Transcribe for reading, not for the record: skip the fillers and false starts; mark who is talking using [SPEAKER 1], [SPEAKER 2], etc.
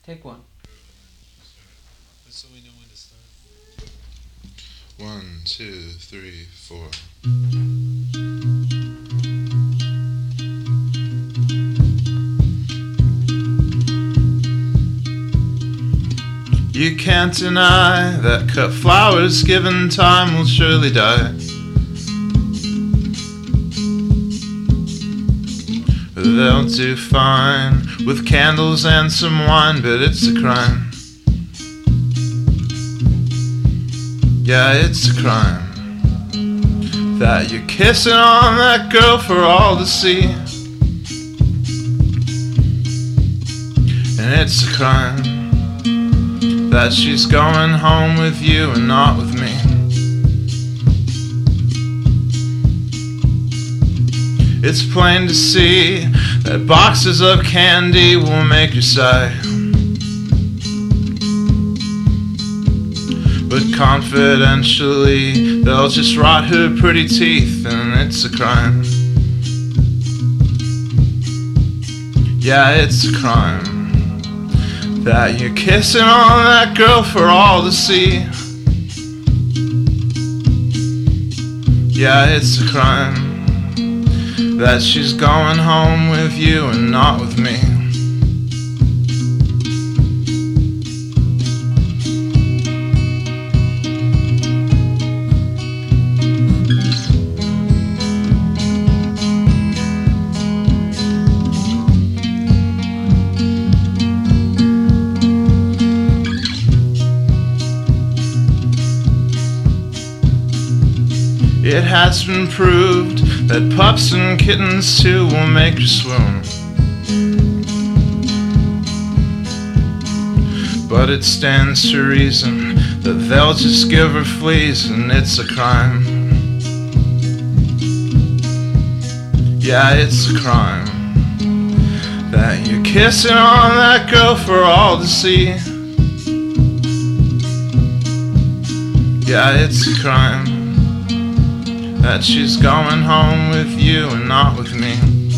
[SPEAKER 1] Take one.
[SPEAKER 2] So we know when to start.
[SPEAKER 3] 1, 2, 3, 4. You can't deny that cut flowers given time will surely die. They'll do fine with candles and some wine, but it's a crime. Yeah, it's a crime that you're kissing on that girl for all to see. And it's a crime that she's going home with you and not with me. It's plain to see that boxes of candy will make you sigh. But confidentially, they'll just rot her pretty teeth, and it's a crime. Yeah, it's a crime that you're kissing on that girl for all to see. Yeah, it's a crime that she's going home with you and not with me. It has been proved that pups and kittens too will make you swoon. But it stands to reason that they'll just give her fleas, and it's a crime. Yeah, it's a crime that you're kissing on that girl for all to see. Yeah, it's a crime that she's going home with you and not with me.